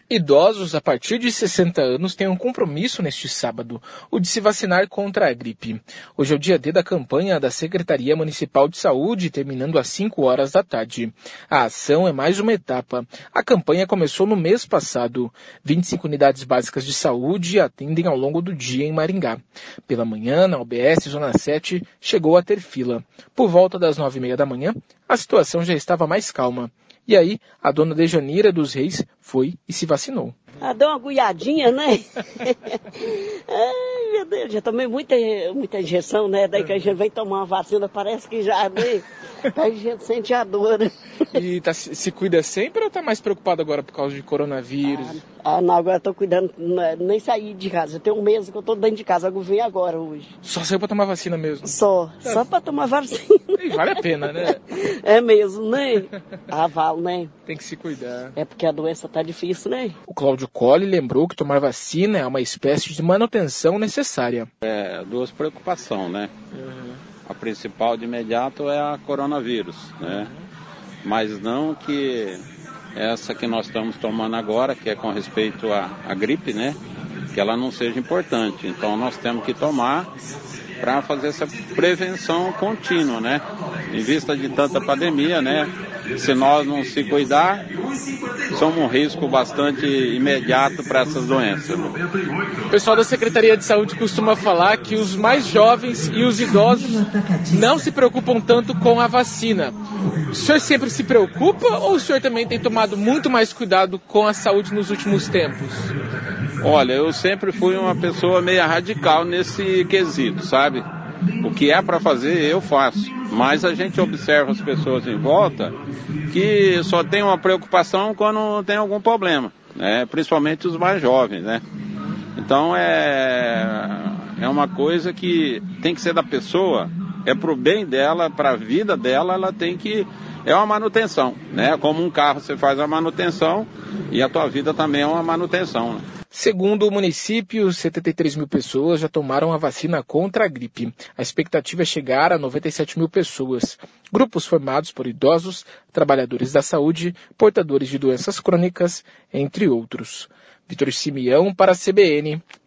Idosos a partir de 60 anos têm um compromisso neste sábado, o de se vacinar contra a gripe. Hoje é o dia D da campanha da Secretaria Municipal de Saúde, terminando às 5 horas da tarde. A ação é mais uma etapa. A campanha começou no mês passado. 25 unidades básicas de saúde atendem ao longo do dia em Maringá. Pela manhã, na UBS Zona 7, chegou a ter fila. Por volta das 9h30 da manhã, a situação já estava mais calma. E aí, a dona Dejanira dos Reis foi e se vacinou. Deu uma agulhadinha, né? Ai, meu Deus, já tomei muita injeção, né? Daí que a gente vem tomar uma vacina, parece que já, né? A gente sente a dor. E se cuida sempre ou tá mais preocupado agora por causa de coronavírus? Não, agora eu tô cuidando, nem saí de casa. Tem um mês que eu tô dentro de casa, eu vim agora hoje. Só saiu pra tomar vacina mesmo? Só pra tomar vacina. E vale a pena, né? É mesmo, né? Vale, né? Tem que se cuidar. É porque a doença tá difícil, né? O Cláudio Colli lembrou que tomar vacina é uma espécie de manutenção necessária. Duas preocupações, né? A principal de imediato é a coronavírus, né? Mas não que essa que nós estamos tomando agora, que é com respeito à gripe, né? Que ela não seja importante. Então nós temos que tomar para fazer essa prevenção contínua, né? Em vista de tanta pandemia, né? Se nós não se cuidar, somos um risco bastante imediato para essas doenças. O pessoal da Secretaria de Saúde costuma falar que os mais jovens e os idosos não se preocupam tanto com a vacina. O senhor sempre se preocupa ou o senhor também tem tomado muito mais cuidado com a saúde nos últimos tempos? Olha, eu sempre fui uma pessoa meio radical nesse quesito, sabe? O que é para fazer, eu faço. Mas a gente observa as pessoas em volta que só tem uma preocupação quando tem algum problema, né? Principalmente os mais jovens, né? Então é uma coisa que tem que ser da pessoa, é pro bem dela, para a vida dela, ela tem que... É uma manutenção, né? Como um carro você faz a manutenção e a tua vida também é uma manutenção, né? Segundo o município, 73 mil pessoas já tomaram a vacina contra a gripe. A expectativa é chegar a 97 mil pessoas. Grupos formados por idosos, trabalhadores da saúde, portadores de doenças crônicas, entre outros. Vitor Simeão para a CBN.